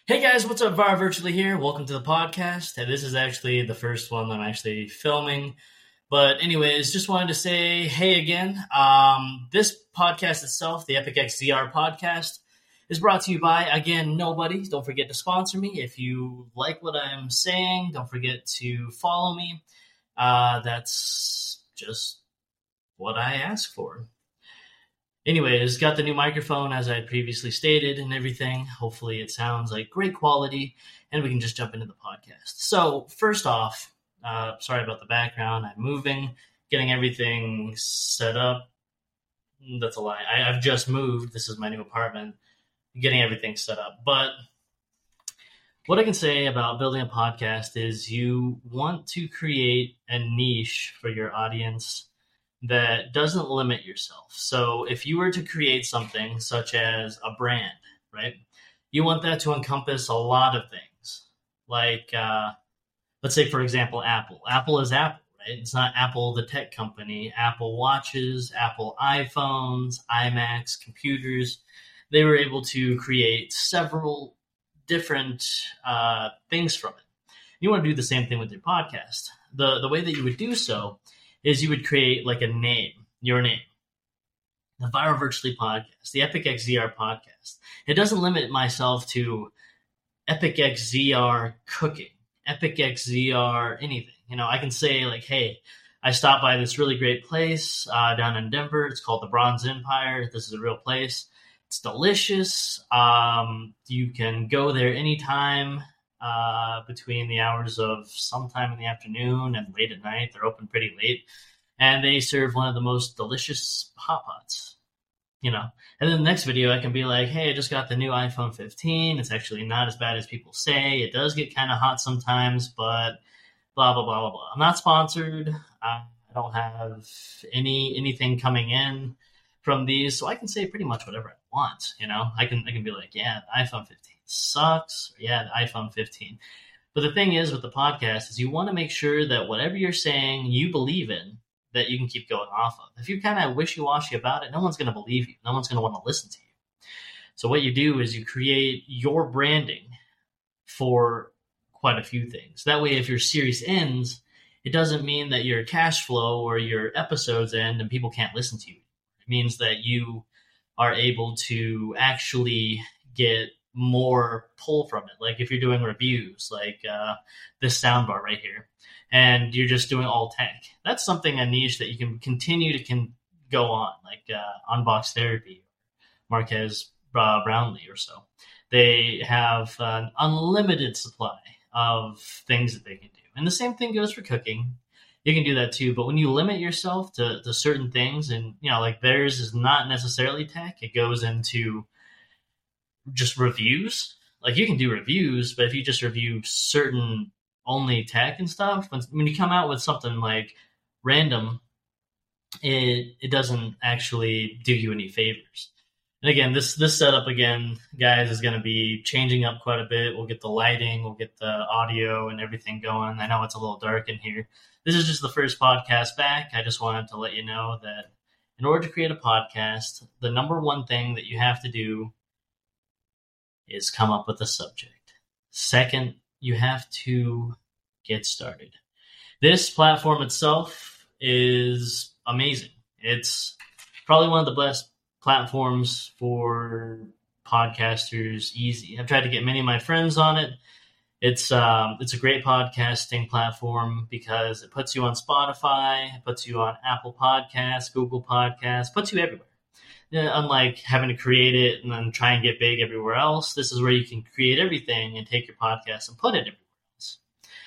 Hey guys, what's up? Var Virtually here. Welcome to the podcast. And this is actually the first one I'm actually filming. But anyways, just wanted to say hey again. This podcast itself, the Epic XZR podcast, is brought to you by, again, nobody. Don't forget to sponsor me. If you like what I'm saying, don't forget to follow me. That's just what I ask for. Anyways, got the new microphone as I had previously stated and everything. Hopefully it sounds like great quality and we can just jump into the podcast. So first off, sorry about the background. I'm moving, getting everything set up. That's a lie. I've just moved. This is my new apartment, getting everything set up. But what I can say about building a podcast is you want to create a niche for your audience that doesn't limit yourself. So if you were to create something such as a brand, right, you want that to encompass a lot of things. Like, let's say, for example, Apple. Apple is Apple, right? It's not Apple, the tech company. Apple watches, Apple iPhones, iMacs, computers. They were able to create several different things from it. You want to do the same thing with your podcast. The way that you would do so is you would create like a name, your name, the Viral Virtually podcast, the Epic XZR podcast. It doesn't limit myself to Epic XZR cooking, Epic XZR anything. You know, I can say like, hey, I stopped by this really great place down in Denver. It's called the Bronze Empire. This is a real place. It's delicious. You can go there anytime. Between the hours of sometime in the afternoon and late at night. They're open pretty late. And they serve one of the most delicious hot pots, you know. And then the next video, I can be like, hey, I just got the new iPhone 15. It's actually not as bad as people say. It does get kind of hot sometimes, but blah, blah, blah, blah, blah. I'm not sponsored. I don't have anything coming in from these, so I can say pretty much whatever I want, you know. I can be like, yeah, the iPhone 15 sucks. Or, yeah, the iPhone 15. But the thing is with the podcast is you want to make sure that whatever you're saying you believe in, that you can keep going off of. If you're kind of wishy-washy about it, no one's going to believe you. No one's going to want to listen to you. So what you do is you create your branding for quite a few things. That way, if your series ends, it doesn't mean that your cash flow or your episodes end and people can't listen to you. It means that you are able to actually get more pull from it. Like if you're doing reviews, like this soundbar right here, and you're just doing all tech, that's something, a niche that you can continue to go on, like Unbox Therapy, Marquez Brownlee or so. They have an unlimited supply of things that they can do. And the same thing goes for cooking. You can do that too. But when you limit yourself to certain things, and, you know, like theirs is not necessarily tech, it goes into just reviews. Like you can do reviews, but if you just review certain only tech and stuff, when you come out with something like random, it doesn't actually do you any favors. And again, this setup again, guys, is going to be changing up quite a bit. We'll get the lighting, we'll get the audio and everything going. I know it's a little dark in here. This is just the first podcast back. I just wanted to let you know that in order to create a podcast, the number one thing that you have to do is come up with a subject. Second, you have to get started. This platform itself is amazing. It's probably one of the best platforms for podcasters, easy. I've tried to get many of my friends on it. It's a great podcasting platform because it puts you on Spotify, it puts you on Apple Podcasts, Google Podcasts, puts you everywhere. Unlike having to create it and then try and get big everywhere else, this is where you can create everything and take your podcast and put it everywhere else.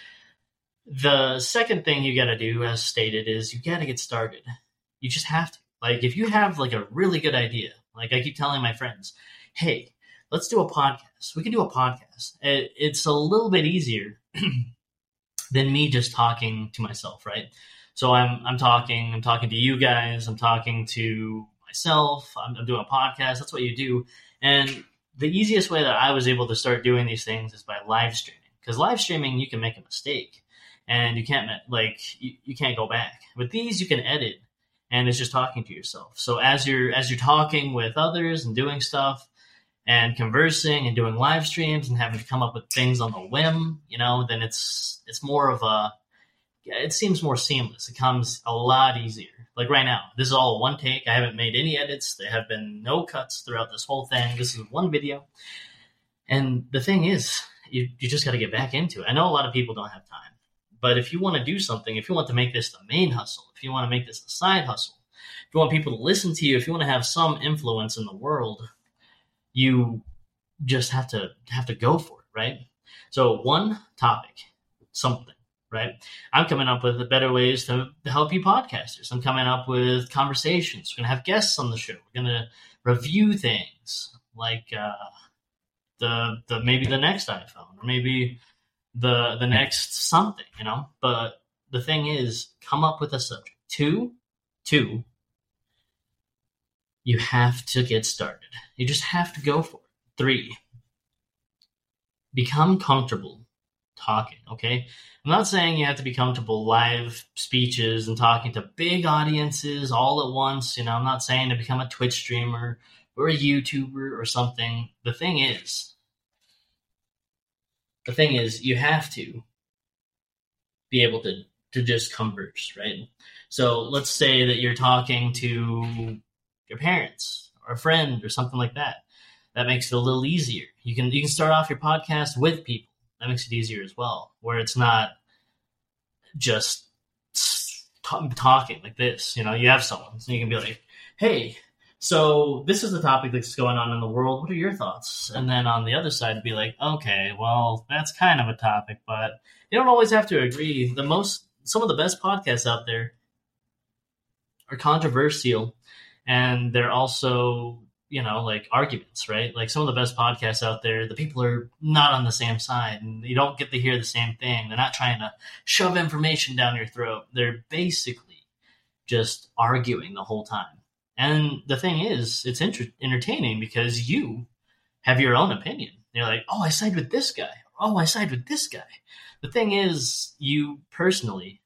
The second thing you got to do, as stated, is you got to get started. You just have to. Like, if you have like a really good idea, like I keep telling my friends, hey, let's do a podcast. We can do a podcast. It's a little bit easier than me just talking to myself, right? So I'm talking to you guys. I'm talking to myself. I'm doing a podcast. That's what you do. And the easiest way that I was able to start doing these things is by live streaming. Because live streaming, you can make a mistake, and you can't you can't go back. With these, you can edit, and it's just talking to yourself. So as you're talking with others and doing stuff, and conversing and doing live streams and having to come up with things on the whim, then it's more of it seems more seamless. It comes a lot easier. Like right now, this is all one take. I haven't made any edits. There have been no cuts throughout this whole thing. This is one video. And the thing is, you just got to get back into it. I know a lot of people don't have time, but if you want to do something, if you want to make this the main hustle, if you want to make this the side hustle, if you want people to listen to you, if you want to have some influence in the world, you just have to go for it, right? So one topic, something, right? I'm coming up with better ways to help you podcasters. I'm coming up with conversations. We're going to have guests on the show. We're going to review things like the maybe the next iPhone or maybe the next something, But the thing is, come up with a subject. Two, you have to get started. You just have to go for it. 3, become comfortable talking, okay? I'm not saying you have to be comfortable live speeches and talking to big audiences all at once. I'm not saying to become a Twitch streamer or a YouTuber or something. The thing is, you have to be able to just converse, right? So let's say that you're talking to your parents or a friend or something like that. That makes it a little easier. You can start off your podcast with people. That makes it easier as well, where it's not just talking like this. You have someone, so you can be like, hey, so this is the topic that's going on in the world. What are your thoughts? And then on the other side, it'd be like, okay, well, that's kind of a topic, but you don't always have to agree. Some of the best podcasts out there are controversial, and they're also, like arguments, right? Like some of the best podcasts out there, the people are not on the same side and you don't get to hear the same thing. They're not trying to shove information down your throat. They're basically just arguing the whole time. And the thing is, it's entertaining because you have your own opinion. You're like, oh, I side with this guy. Oh, I side with this guy. The thing is, you personally,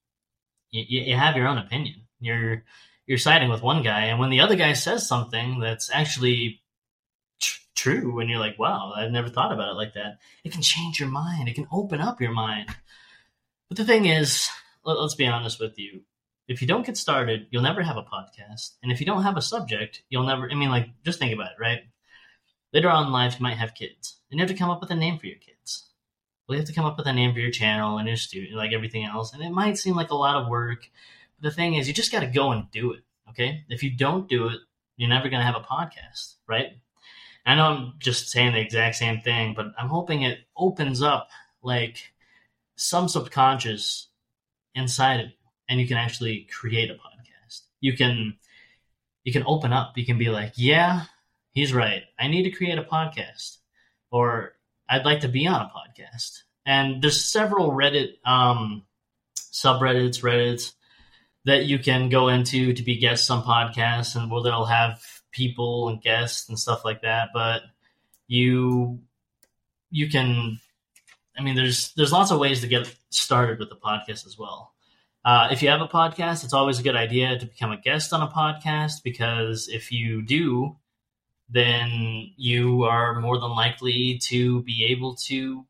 you have your own opinion. You're siding with one guy, and when the other guy says something that's actually true, and you're like, wow, I've never thought about it like that, it can change your mind. It can open up your mind. But the thing is, let's be honest with you. If you don't get started, you'll never have a podcast. And if you don't have a subject, you'll never, just think about it, right? Later on in life, you might have kids, and you have to come up with a name for your kids. Well, you have to come up with a name for your channel and your student, like everything else. And it might seem like a lot of work. The thing is, you just got to go and do it, okay? If you don't do it, you're never going to have a podcast, right? I know I'm just saying the exact same thing, but I'm hoping it opens up, like, some subconscious inside of you, and you can actually create a podcast. You can open up. You can be like, yeah, he's right. I need to create a podcast, or I'd like to be on a podcast. And there's several Reddit subreddits, Reddits, that you can go into to be guests on podcasts, and where they'll have people and guests and stuff like that. But you can, there's lots of ways to get started with the podcast as well. If you have a podcast, it's always a good idea to become a guest on a podcast, because if you do, then you are more than likely to be able to,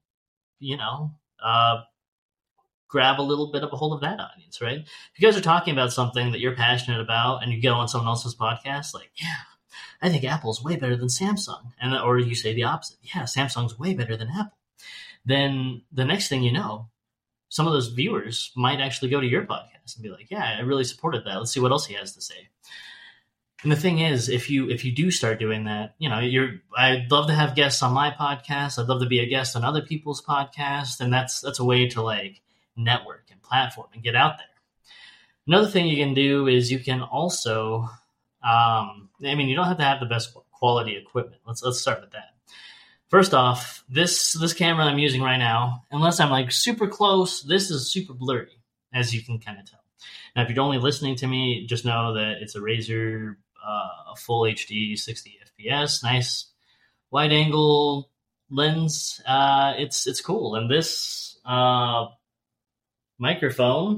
grab a little bit of a hold of that audience, right? If you guys are talking about something that you're passionate about and you go on someone else's podcast, like, yeah, I think Apple's way better than Samsung. Or you say the opposite. Yeah, Samsung's way better than Apple. Then the next thing you know, some of those viewers might actually go to your podcast and be like, yeah, I really supported that. Let's see what else he has to say. And the thing is, if you do start doing that, I'd love to have guests on my podcast. I'd love to be a guest on other people's podcasts. And that's a way to, like, network and platform and get out there. Another thing you can do is you can also, you don't have to have the best quality equipment. Let's start with that. First off, this camera I'm using right now, unless I'm like super close, this is super blurry, as you can kind of tell. Now, if you're only listening to me, just know that it's a Razer, a full HD 60 FPS, nice wide angle lens. It's cool. And this microphone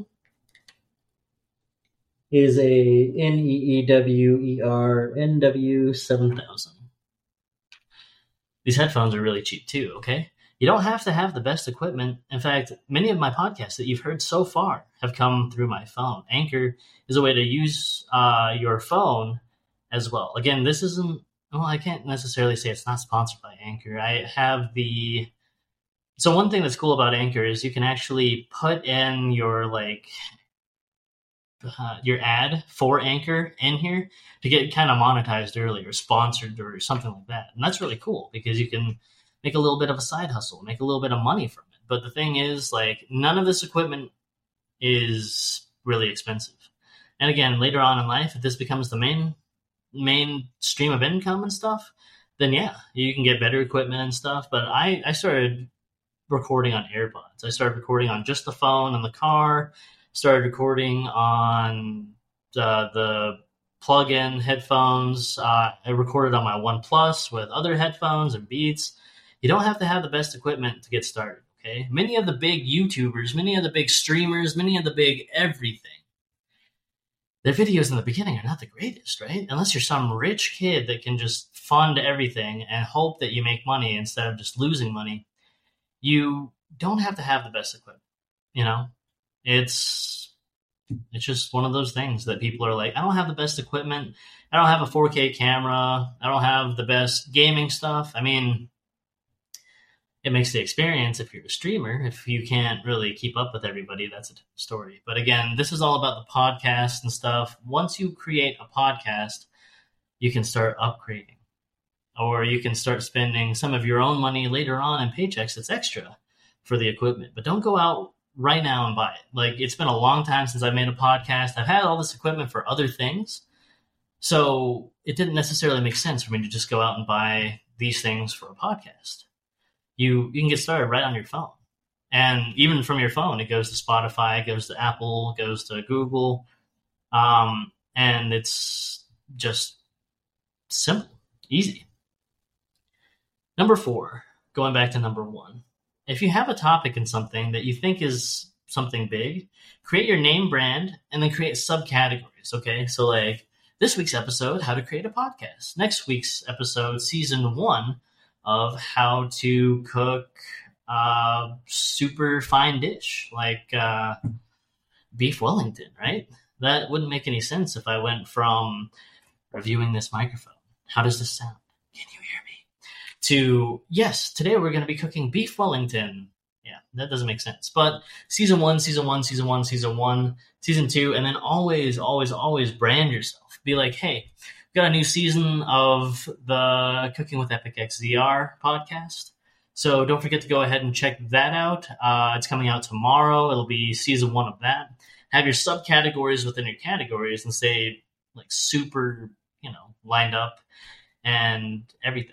is a NEEWER NW7000. these headphones are really cheap too, okay? You don't have to have the best equipment. In fact, many of my podcasts that you've heard so far have come through my phone. Anchor is a way to use your phone as well. Again, this isn't, well, I can't necessarily say it's not sponsored by Anchor. So one thing that's cool about Anchor is you can actually put in your your ad for Anchor in here to get kind of monetized early or sponsored or something like that. And that's really cool because you can make a little bit of a side hustle, make a little bit of money from it. But the thing is, none of this equipment is really expensive. And again, later on in life, if this becomes the main stream of income and stuff, then yeah, you can get better equipment and stuff. But I started recording on AirPods. I started recording on just the phone in the car, started recording on the plug-in headphones. I recorded on my OnePlus with other headphones and Beats. You don't have to have the best equipment to get started, okay? Many of the big YouTubers, many of the big streamers, many of the big everything, their videos in the beginning are not the greatest, right? Unless you're some rich kid that can just fund everything and hope that you make money instead of just losing money. You don't have to have the best equipment, you know? It's just one of those things that people are like, I don't have the best equipment. I don't have a 4K camera. I don't have the best gaming stuff. I mean, it makes the experience if you're a streamer. If you can't really keep up with everybody, that's a different story. But again, this is all about the podcast and stuff. Once you create a podcast, you can start upgrading. Or you can start spending some of your own money later on in paychecks that's extra for the equipment. But don't go out right now and buy it. It's been a long time since I made a podcast. I've had all this equipment for other things. So it didn't necessarily make sense for me to just go out and buy these things for a podcast. You can get started right on your phone. And even from your phone, it goes to Spotify, it goes to Apple, it goes to Google. And it's just simple, easy. Number 4, going back to number 1. If you have a topic in something that you think is something big, create your name brand and then create subcategories, okay? So this week's episode, how to create a podcast. Next week's episode, season 1 of how to cook a super fine dish like beef Wellington, right? That wouldn't make any sense if I went from reviewing this microphone. How does this sound? Can you hear me? To, yes, today we're going to be cooking beef Wellington. Yeah, that doesn't make sense. But season 1, season 1, season 1, season 1, season 2, and then always, always, always brand yourself. Be like, hey, we've got a new season of the Cooking with Epic XZR podcast. So don't forget to go ahead and check that out. It's coming out tomorrow. It'll be season 1 of that. Have your subcategories within your categories and say super, lined up and everything.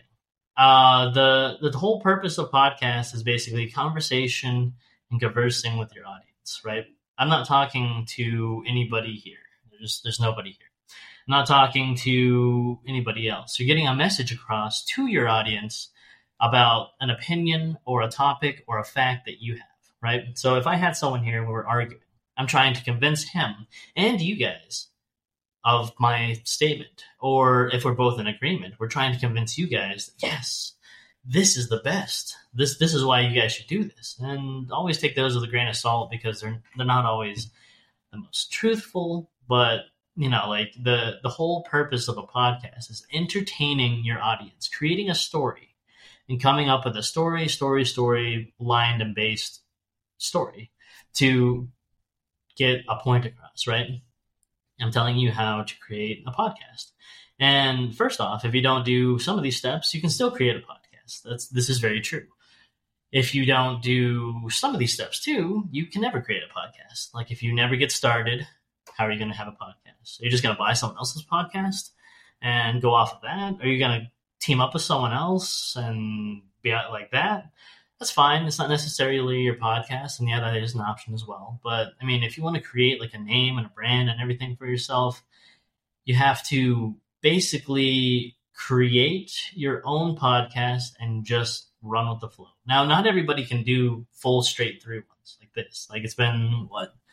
The whole purpose of podcasts is basically conversation and conversing with your audience, right? I'm not talking to anybody here. There's nobody here. I'm not talking to anybody else. You're getting a message across to your audience about an opinion or a topic or a fact that you have, right? So if I had someone here and we were arguing, I'm trying to convince him and you guys of my statement. Or if we're both in agreement, we're trying to convince you guys that, yes, this is the best. This is why you guys should do this. And always take those with a grain of salt because they're not always the most truthful. But, the whole purpose of a podcast is entertaining your audience, creating a story and coming up with a story, lined and based story to get a point across, right? I'm telling you how to create a podcast. And first off, if you don't do some of these steps, you can still create a podcast. This is very true. If you don't do some of these steps too, you can never create a podcast. If you never get started, how are you going to have a podcast? Are you just going to buy someone else's podcast and go off of that? Are you going to team up with someone else and be out like that? That's fine. It's not necessarily your podcast. And yeah, that is an option as well. But if you want to create a name and a brand and everything for yourself, you have to basically create your own podcast and just run with the flow. Now, not everybody can do full straight through ones like this. It's been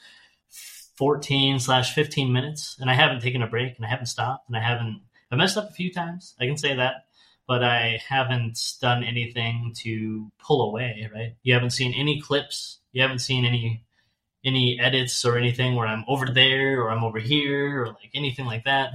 14/15 minutes and I haven't taken a break and I haven't stopped and I messed up a few times. I can say that. but I haven't done anything to pull away, right? You haven't seen any clips. You haven't seen any edits or anything where I'm over there or I'm over here or like anything like that.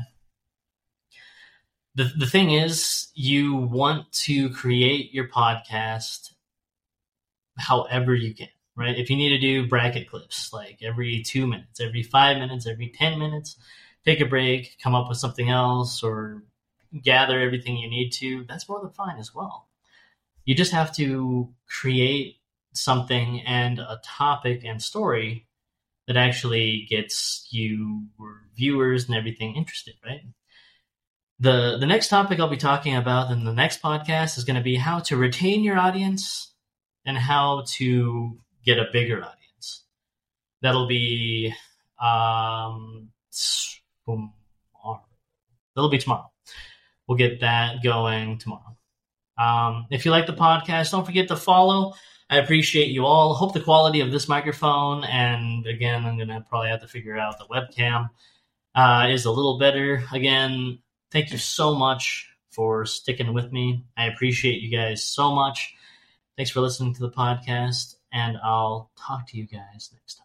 The thing is, you want to create your podcast however you can, right? If you need to do bracket clips, like every 2 minutes, every 5 minutes, every 10 minutes, take a break, come up with something else, or gather everything you need to, that's more than fine as well. You just have to create something and a topic and story that actually gets you or viewers and everything interested, right? The next topic I'll be talking about in the next podcast is going to be how to retain your audience and how to get a bigger audience. That'll be tomorrow. That'll be tomorrow. We'll get that going tomorrow. If you like the podcast, don't forget to follow. I appreciate you all. Hope the quality of this microphone, and again, I'm going to probably have to figure out the webcam, is a little better. Again, thank you so much for sticking with me. I appreciate you guys so much. Thanks for listening to the podcast, and I'll talk to you guys next time.